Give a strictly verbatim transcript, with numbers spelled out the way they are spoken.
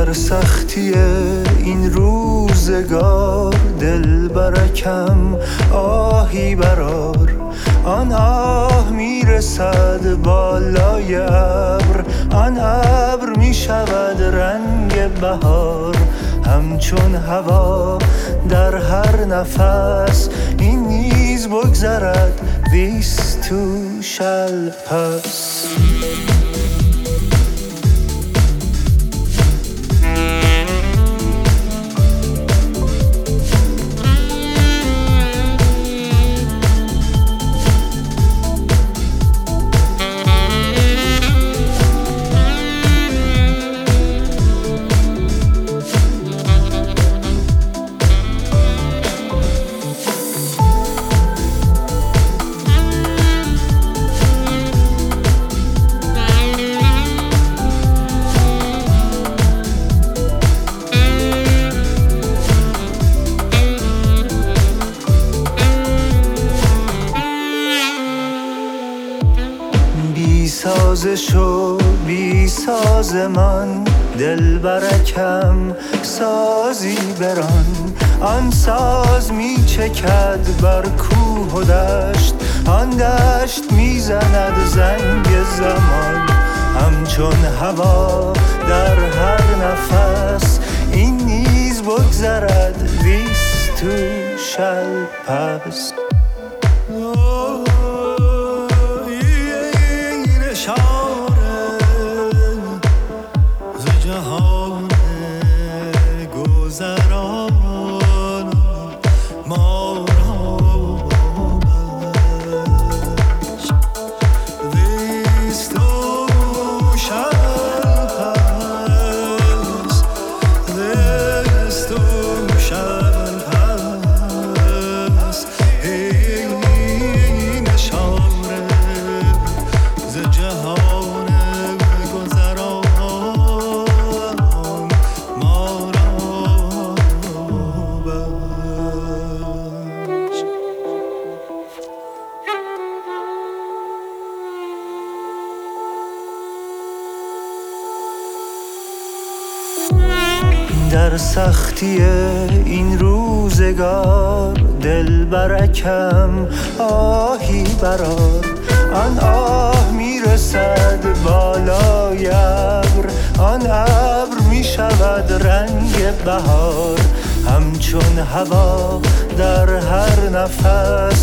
در سختی این روزگار دل برکم آهی برار، آن آه میرسد بالای ابر، آن ابر میشود رنگ بهار. همچون هوا در هر نفس این نیز بگذرد، this too shall pass. بی سازش و بی سازمان دل برکم سازی بران، آن ساز می چکد بر کوه و دشت، آن دشت می زند زنگ زمان. همچون هوا در هر نفس این نیز بگذرد، this too shall pass. در سختی این روزگار دل برکم آهی برار، آن آه میرسد بالای ابر، آن ابر میشود رنگ بهار. همچون هوا در هر نفس